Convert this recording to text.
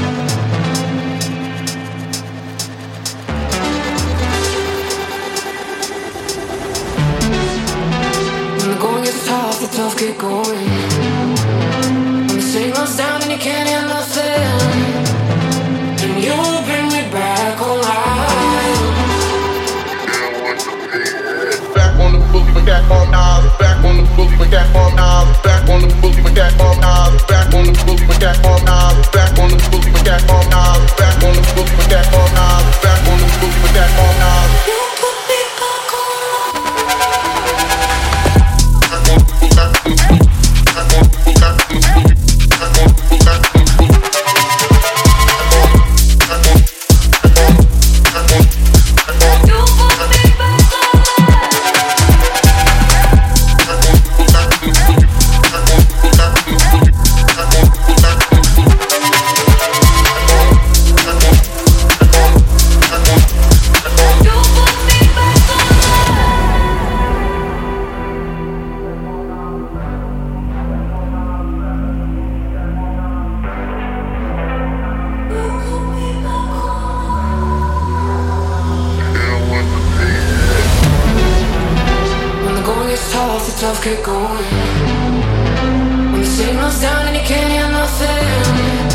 When the going gets tough, the tough get going. When the signal's down and you can't hear nothing, and you bring me back online. Back on the boogie with that bomb now. Back on the boogie with that bomb now. Back on the boogie with that bomb now. Back on the boogie with that bomb now. Back on the boogie with that bomb now. Back on the boogie with that bomb now. Back on the boogie with that bomb now. You put me back on. Tough get going. When the signal's down and you can't hear nothing,